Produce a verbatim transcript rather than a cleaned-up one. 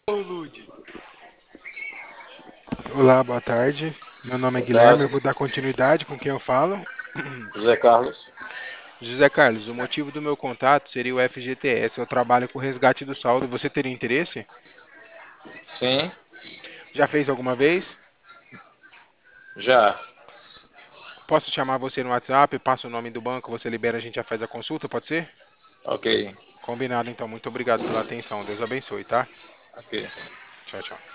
Ô, Lude. Olá, boa tarde. Meu nome é Boa Guilherme, eu tarde, vou dar continuidade com quem eu falo. José Carlos. José Carlos, o motivo do meu contato seria o F G T S. Eu trabalho com o resgate do saldo. Você teria interesse? Sim, Já fez alguma vez? já. Posso chamar você no WhatsApp, passo o nome do banco, você libera, a gente já faz a consulta, pode ser? Ok, Combinado, então. Muito obrigado pela atenção. Deus abençoe, tá? ok. Tchau, tchau.